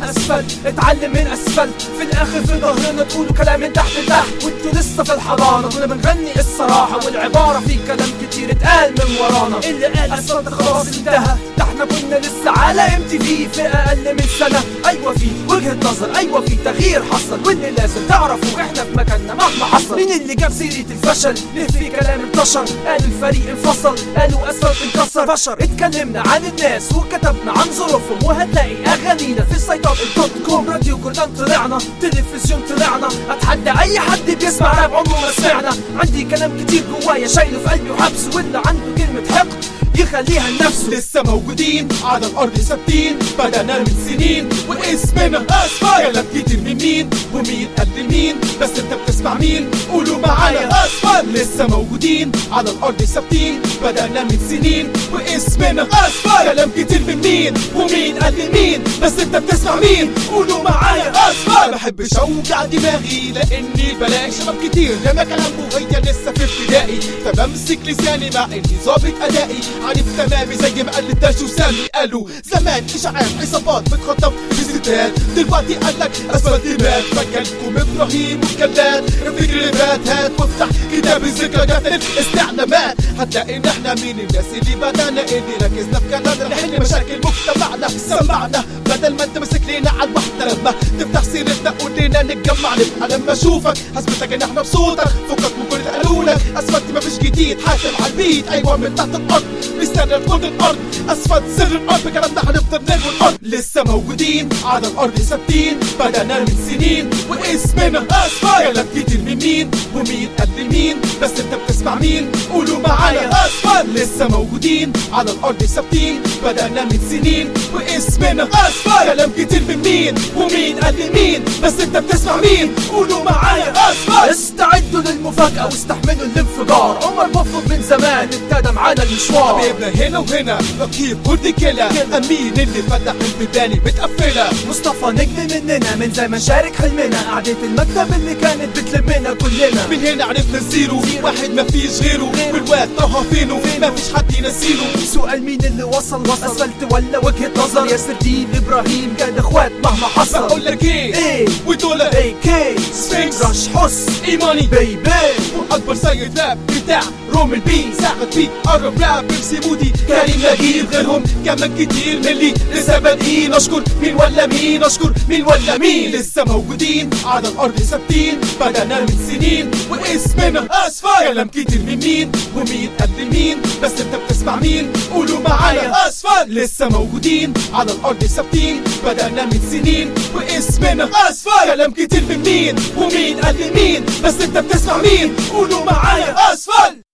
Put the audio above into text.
اسفل، اتعلم من اسفل، في الاخر في ظهرنا تقولوا كلام من تحت لتحت، وانتوا لسه في الحضانة كنا بنغني الصراحة، والعبارة في كلام كتير اتقال من ورانا، اللي قال اسفل خلاص انتهى، ده احنا كنا لسه على MTV في اقل من سنة. ايوه في وجهة نظر، ايوه في تغيير حصل، واللي لازم تعرفوا احنا في مكاننا مهما حصل. مين اللي جاب سيرة الفشل؟ ليه في كلام انتشر؟ قالوا الفريق انفصل، قالوا اسفل انكسر بشر. اتكلمنا عن الناس وكتبنا عن ظروفهم، وهتلاقي اغانينا في سايطات.com. راديو جردان طلعنا، تلفزيون طلعنا، اتحدى اي حد بيسمع راب عمره ما سمعنا. عندي كلام كتير جوايا شايله في قلبي وحبسه، واللي عنده كلمة حقد يخليها لنفسه. لسه موجودين على الارض ثابتين، بدأنا من سنين واسمنا اسفل. كلام كتير من مين ومين قد مين، بس انت بتسمع مين؟ قولوا معايا اسفل. لسه موجودين على الارض ثابتين، بدأنا من سنين واسمنا اسفل. كلام كتير من مين ومين قد مين، بس انت بتسمع مين؟ قولوا معايا اسفل. بحبش اوجع دماغي لاني بلاقي شباب كتير لما كلامه هي لسه في ابتدائي، فبمسك لساني مع اني ظابط ادائي. عارف تمامي زي ما قال الدرش وسامي قالوا زمان اشاعات عصابات بتخطف في ستات، دلوقتي قالك اسفل مات. فكركم ابراهيم وكلات الفكر اللي فات، هات وافتح كتاب الذكريات الاستعلامات، هتلاقي ان احنا مين الناس اللي بدانا اللي ركزنا في كلامنا نحل مشاكل مجتمعنا. سمعنا بدل ما انت ماسك لينا على الوحده، لما تفتح سيرتنا قول لنا نتجمع. نبقى لما اشوفك هثبتك ان احنا بصوتك، فكك من كل اللي قالولك. اسفلت مفيش جديد، حاكم على البيت ايوه من تحت الارض، مستنى كل الارض. اسفلت سر الارض، بكلامنا هنفضل نجوي الارض. لسه موجودين على الارض ثابتين، بدأنا من سنين واسمنا اسفل. كلام كتير من مين ومين قد مين، بس انت بتسمع مين؟ قولوا معايا اسفل. لسه موجودين على الارض ثابتين، بدأنا من سنين واسمنا اسفل. كلام كتير من مين ومين قد مين، بس انت بتسمع مين؟ قولوا معايا اسفل. استعدوا للمفاجأة واستحملوا الانفجار، عمر بفضل من زمان ابتدى معانا المشوار. حبيبنا هنا وهنا ركيب كل كلا، امين اللي فتح البيباني بتقفلها. مصطفى نجم مننا من زمان شارك حلمنا، قعدة المكتب اللي كانت بتلمنا كلنا. من هنا عرفنا الزيرو، واحد مفيش غيره، والواد طه فينه مفيش حد ينسيله. سؤال مين اللي وصل اسفلت ولا وجهة نظر؟ ياسر دين ابراهيم كان اخوات مهما حصل. بقول لك ايه ودول AK سفينكس رش حس ايماني بيبي، واكبر سيد راب بتاع رومن بي. ساعد بي قرب راب بيبسي مودي كريم نجيب، غيرهم كمان كتير من اللي لسه بادئين. اشكر مين ولا مين، اشكر مين ولا مين. لسه موجودين على الارض ثابتين، بدأنا من سنين واسمنا اسفل. كلام كتير من مين ومين قد مين، بس انت بتسمع مين؟ قولوا معايا اسفل. لسه موجودين على الارض ثابتين، بدأنا من سنين واسمنا اسفل. كلام كتير من مين ومين قد مين، بس انت بتسمع مين؟ قولوا معايا اسفل.